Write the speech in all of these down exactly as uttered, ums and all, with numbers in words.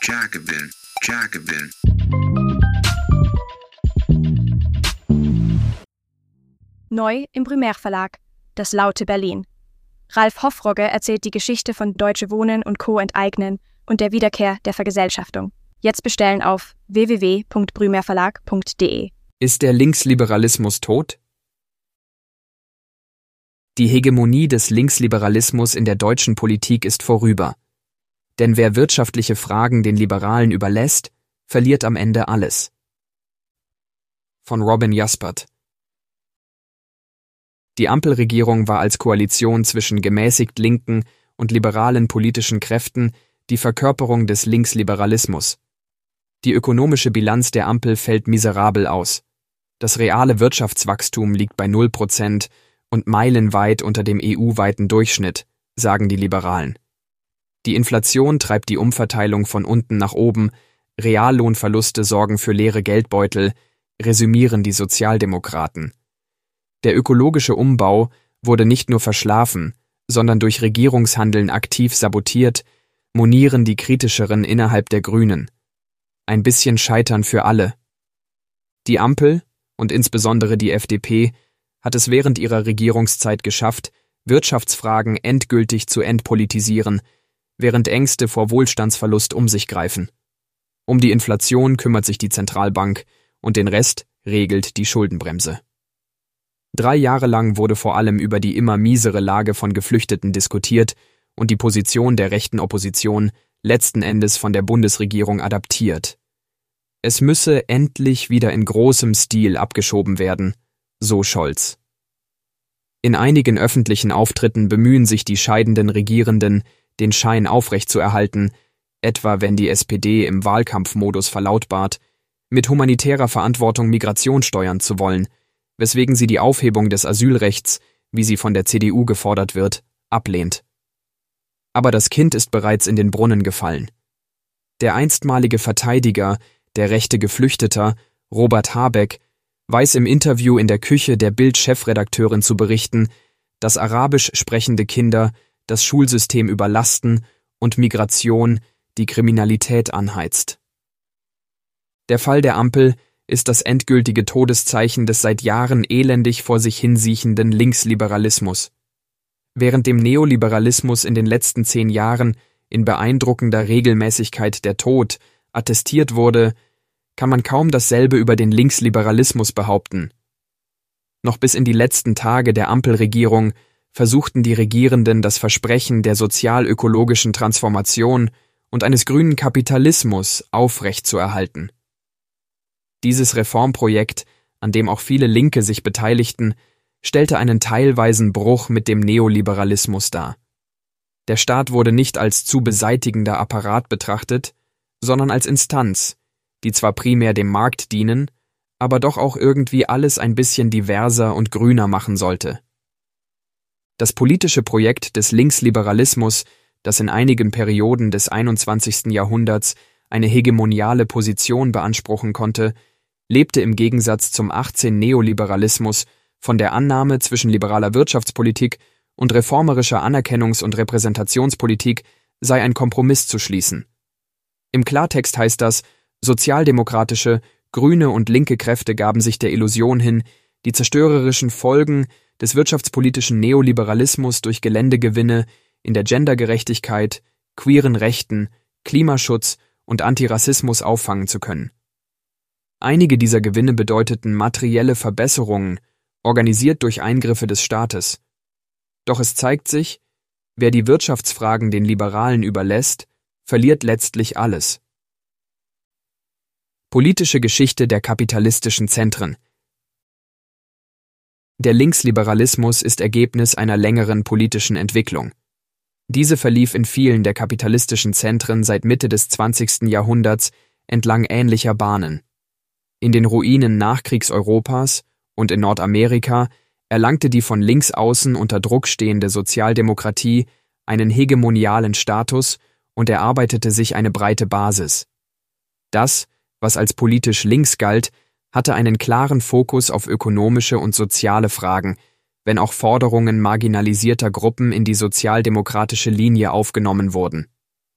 Jacobin, Jacobin. Neu im Primärverlag, das laute Berlin. Ralf Hoffrogge erzählt die Geschichte von Deutsche Wohnen und Co. enteignen und der Wiederkehr der Vergesellschaftung. Jetzt bestellen auf w w w punkt brümerverlag punkt d e. Ist der Linksliberalismus tot? Die Hegemonie des Linksliberalismus in der deutschen Politik ist vorüber. Denn wer wirtschaftliche Fragen den Liberalen überlässt, verliert am Ende alles. Von Robin Jaspert. Die Ampelregierung war als Koalition zwischen gemäßigt linken und liberalen politischen Kräften die Verkörperung des Linksliberalismus. Die ökonomische Bilanz der Ampel fällt miserabel aus. Das reale Wirtschaftswachstum liegt bei null Prozent und meilenweit unter dem E U-weiten Durchschnitt, sagen die Liberalen. Die Inflation treibt die Umverteilung von unten nach oben, Reallohnverluste sorgen für leere Geldbeutel, resümieren die Sozialdemokraten. Der ökologische Umbau wurde nicht nur verschlafen, sondern durch Regierungshandeln aktiv sabotiert, monieren die Kritischeren innerhalb der Grünen. Ein bisschen Scheitern für alle. Die Ampel, und insbesondere die F D P, hat es während ihrer Regierungszeit geschafft, Wirtschaftsfragen endgültig zu entpolitisieren, während Ängste vor Wohlstandsverlust um sich greifen. Um die Inflation kümmert sich die Zentralbank und den Rest regelt die Schuldenbremse. Drei Jahre lang wurde vor allem über die immer miesere Lage von Geflüchteten diskutiert und die Position der rechten Opposition letzten Endes von der Bundesregierung adaptiert. Es müsse endlich wieder in großem Stil abgeschoben werden, so Scholz. In einigen öffentlichen Auftritten bemühen sich die scheidenden Regierenden, den Schein aufrechtzuerhalten, etwa wenn die S P D im Wahlkampfmodus verlautbart, mit humanitärer Verantwortung Migration steuern zu wollen, weswegen sie die Aufhebung des Asylrechts, wie sie von der C D U gefordert wird, ablehnt. Aber das Kind ist bereits in den Brunnen gefallen. Der einstmalige Verteidiger, der rechte Geflüchteter, Robert Habeck, weiß im Interview in der Küche der Bild-Chefredakteurin zu berichten, dass arabisch sprechende Kinder das Schulsystem überlasten und Migration die Kriminalität anheizt. Der Fall der Ampel ist das endgültige Todeszeichen des seit Jahren elendig vor sich hinsiechenden Linksliberalismus. Während dem Neoliberalismus in den letzten zehn Jahren in beeindruckender Regelmäßigkeit der Tod attestiert wurde, kann man kaum dasselbe über den Linksliberalismus behaupten. Noch bis in die letzten Tage der Ampelregierung versuchten die Regierenden das Versprechen der sozial-ökologischen Transformation und eines grünen Kapitalismus aufrechtzuerhalten. Dieses Reformprojekt, an dem auch viele Linke sich beteiligten, stellte einen teilweisen Bruch mit dem Neoliberalismus dar. Der Staat wurde nicht als zu beseitigender Apparat betrachtet, sondern als Instanz, die zwar primär dem Markt dienen, aber doch auch irgendwie alles ein bisschen diverser und grüner machen sollte. Das politische Projekt des Linksliberalismus, das in einigen Perioden des einundzwanzigsten Jahrhunderts eine hegemoniale Position beanspruchen konnte, lebte im Gegensatz zum achtzehnten Neoliberalismus von der Annahme, zwischen liberaler Wirtschaftspolitik und reformerischer Anerkennungs- und Repräsentationspolitik sei ein Kompromiss zu schließen. Im Klartext heißt das, sozialdemokratische, grüne und linke Kräfte gaben sich der Illusion hin, die zerstörerischen Folgen des wirtschaftspolitischen Neoliberalismus durch Geländegewinne in der Gendergerechtigkeit, queeren Rechten, Klimaschutz und Antirassismus auffangen zu können. Einige dieser Gewinne bedeuteten materielle Verbesserungen, organisiert durch Eingriffe des Staates. Doch es zeigt sich, wer die Wirtschaftsfragen den Liberalen überlässt, verliert letztlich alles. Politische Geschichte der kapitalistischen Zentren. Der Linksliberalismus ist Ergebnis einer längeren politischen Entwicklung. Diese verlief in vielen der kapitalistischen Zentren seit Mitte des zwanzigsten Jahrhunderts entlang ähnlicher Bahnen. In den Ruinen Nachkriegseuropas und in Nordamerika erlangte die von links außen unter Druck stehende Sozialdemokratie einen hegemonialen Status und erarbeitete sich eine breite Basis. Das, was als politisch links galt, hatte einen klaren Fokus auf ökonomische und soziale Fragen, wenn auch Forderungen marginalisierter Gruppen in die sozialdemokratische Linie aufgenommen wurden.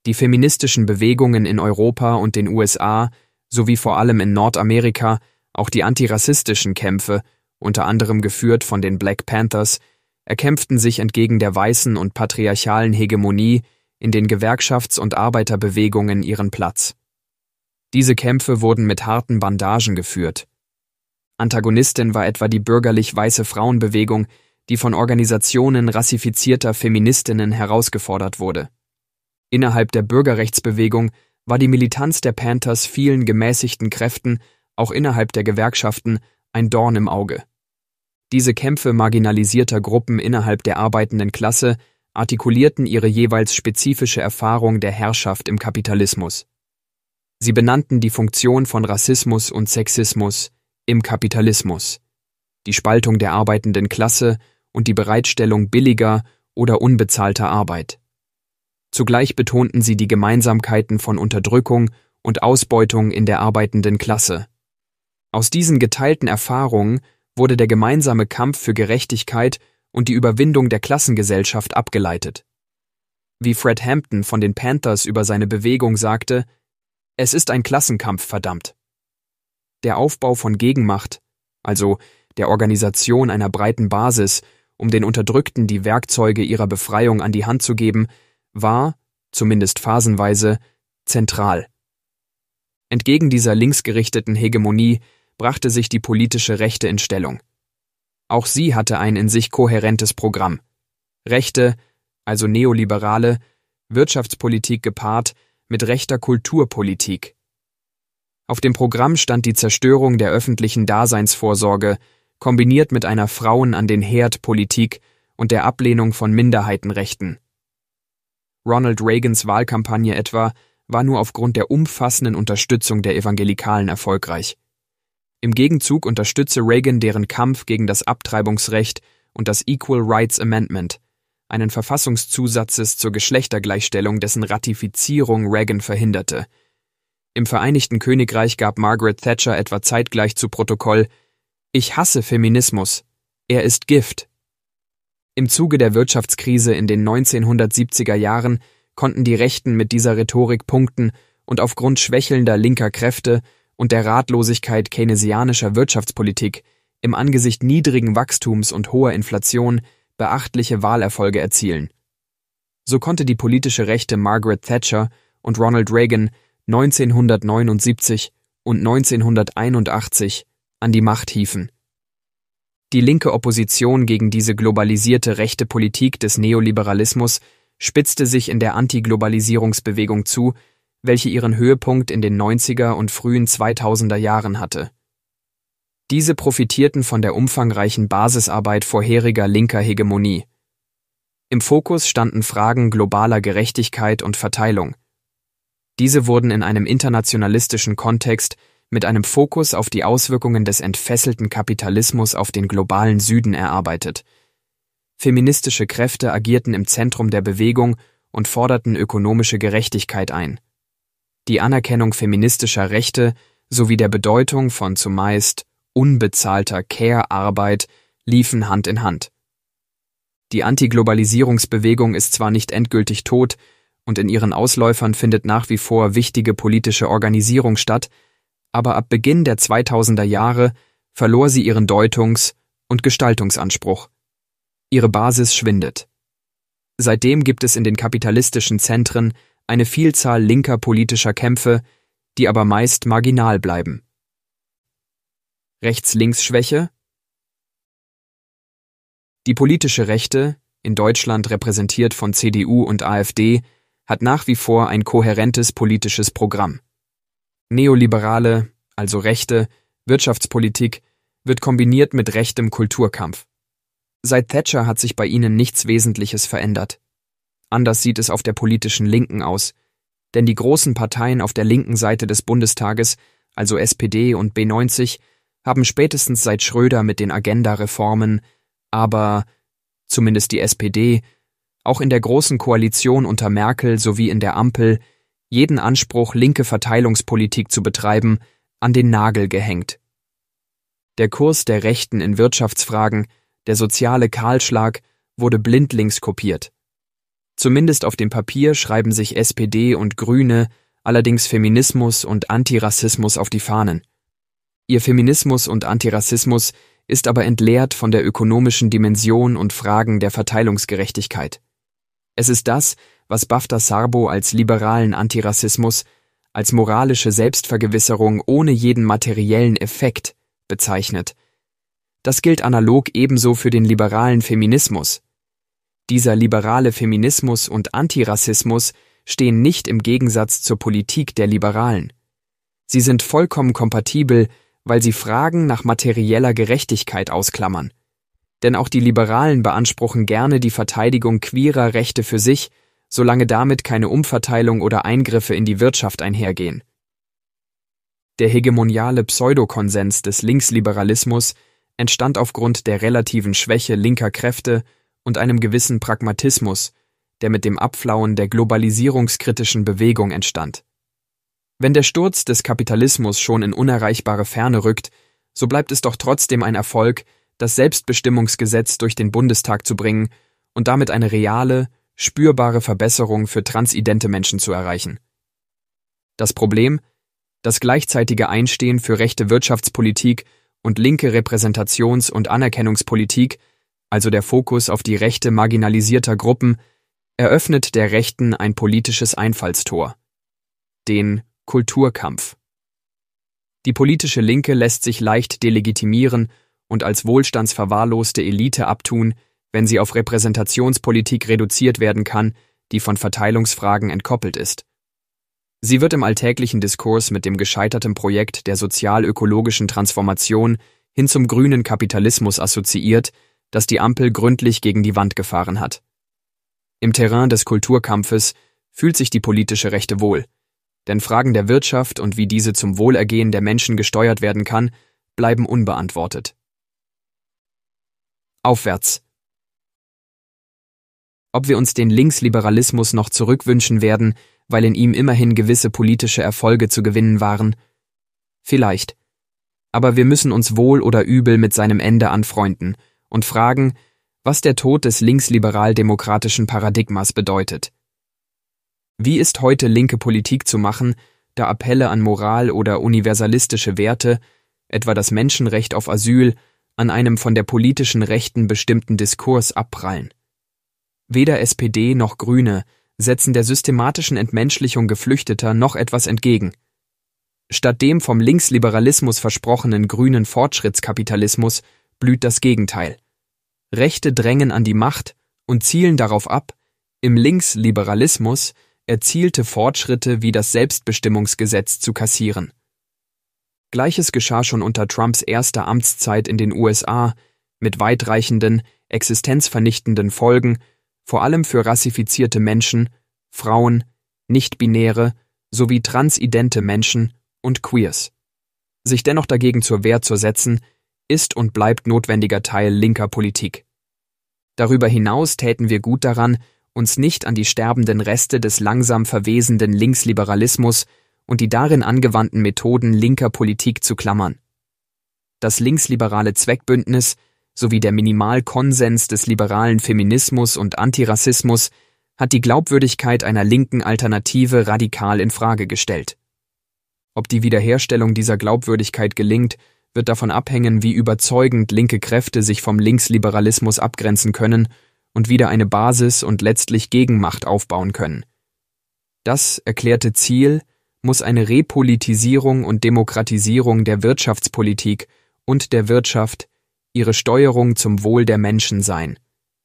Die feministischen Bewegungen in Europa und den U S A sowie vor allem in Nordamerika auch die antirassistischen Kämpfe, unter anderem geführt von den Black Panthers, erkämpften sich entgegen der weißen und patriarchalen Hegemonie in den Gewerkschafts- und Arbeiterbewegungen ihren Platz. Diese Kämpfe wurden mit harten Bandagen geführt. Antagonistin war etwa die bürgerlich-weiße Frauenbewegung, die von Organisationen rassifizierter Feministinnen herausgefordert wurde. Innerhalb der Bürgerrechtsbewegung war die Militanz der Panthers vielen gemäßigten Kräften, auch innerhalb der Gewerkschaften, ein Dorn im Auge. Diese Kämpfe marginalisierter Gruppen innerhalb der arbeitenden Klasse artikulierten ihre jeweils spezifische Erfahrung der Herrschaft im Kapitalismus. Sie benannten die Funktion von Rassismus und Sexismus im Kapitalismus, die Spaltung der arbeitenden Klasse und die Bereitstellung billiger oder unbezahlter Arbeit. Zugleich betonten sie die Gemeinsamkeiten von Unterdrückung und Ausbeutung in der arbeitenden Klasse. Aus diesen geteilten Erfahrungen wurde der gemeinsame Kampf für Gerechtigkeit und die Überwindung der Klassengesellschaft abgeleitet. Wie Fred Hampton von den Panthers über seine Bewegung sagte: „Es ist ein Klassenkampf, verdammt." Der Aufbau von Gegenmacht, also der Organisation einer breiten Basis, um den Unterdrückten die Werkzeuge ihrer Befreiung an die Hand zu geben, war, zumindest phasenweise, zentral. Entgegen dieser linksgerichteten Hegemonie brachte sich die politische Rechte in Stellung. Auch sie hatte ein in sich kohärentes Programm. Rechte, also neoliberale, Wirtschaftspolitik gepaart mit rechter Kulturpolitik. Auf dem Programm stand die Zerstörung der öffentlichen Daseinsvorsorge, kombiniert mit einer Frauen-an-den-Herd-Politik und der Ablehnung von Minderheitenrechten. Ronald Reagans Wahlkampagne etwa war nur aufgrund der umfassenden Unterstützung der Evangelikalen erfolgreich. Im Gegenzug unterstützte Reagan deren Kampf gegen das Abtreibungsrecht und das Equal Rights Amendment, einen Verfassungszusatzes zur Geschlechtergleichstellung, dessen Ratifizierung Reagan verhinderte. Im Vereinigten Königreich gab Margaret Thatcher etwa zeitgleich zu Protokoll: „Ich hasse Feminismus. Er ist Gift." Im Zuge der Wirtschaftskrise in den neunzehnhundertsiebziger Jahren konnten die Rechten mit dieser Rhetorik punkten und aufgrund schwächelnder linker Kräfte und der Ratlosigkeit keynesianischer Wirtschaftspolitik im Angesicht niedrigen Wachstums und hoher Inflation beachtliche Wahlerfolge erzielen. So konnte die politische Rechte Margaret Thatcher und Ronald Reagan neunzehnhundertneunundsiebzig und neunzehnhunderteinundachtzig an die Macht hieven. Die linke Opposition gegen diese globalisierte rechte Politik des Neoliberalismus spitzte sich in der Antiglobalisierungsbewegung zu, welche ihren Höhepunkt in den neunziger und frühen zweitausender Jahren hatte. Diese profitierten von der umfangreichen Basisarbeit vorheriger linker Hegemonie. Im Fokus standen Fragen globaler Gerechtigkeit und Verteilung. Diese wurden in einem internationalistischen Kontext mit einem Fokus auf die Auswirkungen des entfesselten Kapitalismus auf den globalen Süden erarbeitet. Feministische Kräfte agierten im Zentrum der Bewegung und forderten ökonomische Gerechtigkeit ein. Die Anerkennung feministischer Rechte sowie der Bedeutung von zumeist unbezahlter Care-Arbeit liefen Hand in Hand. Die Antiglobalisierungsbewegung ist zwar nicht endgültig tot und in ihren Ausläufern findet nach wie vor wichtige politische Organisierung statt, aber ab Beginn der zweitausender Jahre verlor sie ihren Deutungs- und Gestaltungsanspruch. Ihre Basis schwindet. Seitdem gibt es in den kapitalistischen Zentren eine Vielzahl linker politischer Kämpfe, die aber meist marginal bleiben. Rechts-Links-Schwäche? Die politische Rechte, in Deutschland repräsentiert von C D U und AfD, hat nach wie vor ein kohärentes politisches Programm. Neoliberale, also rechte, Wirtschaftspolitik wird kombiniert mit rechtem Kulturkampf. Seit Thatcher hat sich bei ihnen nichts Wesentliches verändert. Anders sieht es auf der politischen Linken aus, denn die großen Parteien auf der linken Seite des Bundestages, also S P D und B neunzig, haben spätestens seit Schröder mit den Agenda-Reformen, aber, zumindest die S P D, auch in der Großen Koalition unter Merkel sowie in der Ampel, jeden Anspruch, linke Verteilungspolitik zu betreiben, an den Nagel gehängt. Der Kurs der Rechten in Wirtschaftsfragen, der soziale Kahlschlag, wurde blindlings kopiert. Zumindest auf dem Papier schreiben sich S P D und Grüne allerdings Feminismus und Antirassismus auf die Fahnen. Ihr Feminismus und Antirassismus ist aber entleert von der ökonomischen Dimension und Fragen der Verteilungsgerechtigkeit. Es ist das, was Bafta Sarbo als liberalen Antirassismus, als moralische Selbstvergewisserung ohne jeden materiellen Effekt bezeichnet. Das gilt analog ebenso für den liberalen Feminismus. Dieser liberale Feminismus und Antirassismus stehen nicht im Gegensatz zur Politik der Liberalen. Sie sind vollkommen kompatibel, weil sie Fragen nach materieller Gerechtigkeit ausklammern. Denn auch die Liberalen beanspruchen gerne die Verteidigung queerer Rechte für sich, solange damit keine Umverteilung oder Eingriffe in die Wirtschaft einhergehen. Der hegemoniale Pseudokonsens des Linksliberalismus entstand aufgrund der relativen Schwäche linker Kräfte und einem gewissen Pragmatismus, der mit dem Abflauen der globalisierungskritischen Bewegung entstand. Wenn der Sturz des Kapitalismus schon in unerreichbare Ferne rückt, so bleibt es doch trotzdem ein Erfolg, das Selbstbestimmungsgesetz durch den Bundestag zu bringen und damit eine reale, spürbare Verbesserung für transidente Menschen zu erreichen. Das Problem? Das gleichzeitige Einstehen für rechte Wirtschaftspolitik und linke Repräsentations- und Anerkennungspolitik, also der Fokus auf die Rechte marginalisierter Gruppen, eröffnet der Rechten ein politisches Einfallstor: den Kulturkampf. Die politische Linke lässt sich leicht delegitimieren und als wohlstandsverwahrloste Elite abtun, wenn sie auf Repräsentationspolitik reduziert werden kann, die von Verteilungsfragen entkoppelt ist. Sie wird im alltäglichen Diskurs mit dem gescheiterten Projekt der sozial-ökologischen Transformation hin zum grünen Kapitalismus assoziiert, das die Ampel gründlich gegen die Wand gefahren hat. Im Terrain des Kulturkampfes fühlt sich die politische Rechte wohl, denn Fragen der Wirtschaft und wie diese zum Wohlergehen der Menschen gesteuert werden kann, bleiben unbeantwortet. Aufwärts. Ob wir uns den Linksliberalismus noch zurückwünschen werden, weil in ihm immerhin gewisse politische Erfolge zu gewinnen waren? Vielleicht. Aber wir müssen uns wohl oder übel mit seinem Ende anfreunden und fragen, was der Tod des linksliberal-demokratischen Paradigmas bedeutet. Wie ist heute linke Politik zu machen, da Appelle an Moral oder universalistische Werte, etwa das Menschenrecht auf Asyl, an einem von der politischen Rechten bestimmten Diskurs abprallen? Weder S P D noch Grüne setzen der systematischen Entmenschlichung Geflüchteter noch etwas entgegen. Statt dem vom Linksliberalismus versprochenen grünen Fortschrittskapitalismus blüht das Gegenteil. Rechte drängen an die Macht und zielen darauf ab, im Linksliberalismus erzielte Fortschritte wie das Selbstbestimmungsgesetz zu kassieren. Gleiches geschah schon unter Trumps erster Amtszeit in den U S A mit weitreichenden, existenzvernichtenden Folgen, vor allem für rassifizierte Menschen, Frauen, Nichtbinäre sowie transidente Menschen und Queers. Sich dennoch dagegen zur Wehr zu setzen, ist und bleibt notwendiger Teil linker Politik. Darüber hinaus täten wir gut daran, uns nicht an die sterbenden Reste des langsam verwesenden Linksliberalismus und die darin angewandten Methoden linker Politik zu klammern. Das linksliberale Zweckbündnis sowie der Minimalkonsens des liberalen Feminismus und Antirassismus hat die Glaubwürdigkeit einer linken Alternative radikal in Frage gestellt. Ob die Wiederherstellung dieser Glaubwürdigkeit gelingt, wird davon abhängen, wie überzeugend linke Kräfte sich vom Linksliberalismus abgrenzen können und wieder eine Basis und letztlich Gegenmacht aufbauen können. Das erklärte Ziel muss eine Repolitisierung und Demokratisierung der Wirtschaftspolitik und der Wirtschaft, ihre Steuerung zum Wohl der Menschen sein.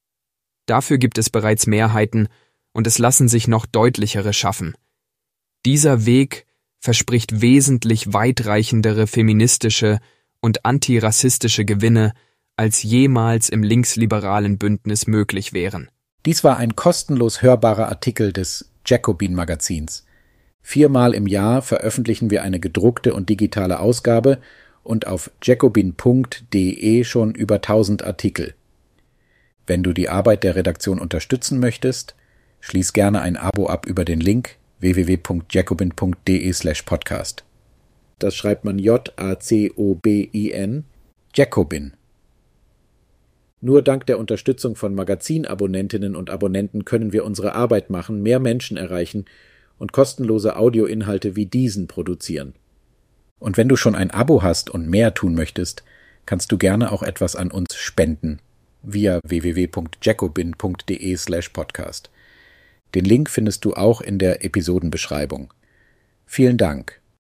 Dafür gibt es bereits Mehrheiten und es lassen sich noch deutlichere schaffen. Dieser Weg verspricht wesentlich weitreichendere feministische und antirassistische Gewinne, als jemals im linksliberalen Bündnis möglich wären. Dies war ein kostenlos hörbarer Artikel des Jacobin-Magazins. Viermal im Jahr veröffentlichen wir eine gedruckte und digitale Ausgabe und auf jacobin punkt de schon über tausend Artikel. Wenn du die Arbeit der Redaktion unterstützen möchtest, schließ gerne ein Abo ab über den Link w w w punkt jacobin punkt de slash podcast. Das schreibt man J A C O B I N, Jacobin. Nur dank der Unterstützung von Magazinabonnentinnen und Abonnenten können wir unsere Arbeit machen, mehr Menschen erreichen und kostenlose Audioinhalte wie diesen produzieren. Und wenn du schon ein Abo hast und mehr tun möchtest, kannst du gerne auch etwas an uns spenden via w w w punkt jacobin punkt d e slash podcast. Den Link findest du auch in der Episodenbeschreibung. Vielen Dank.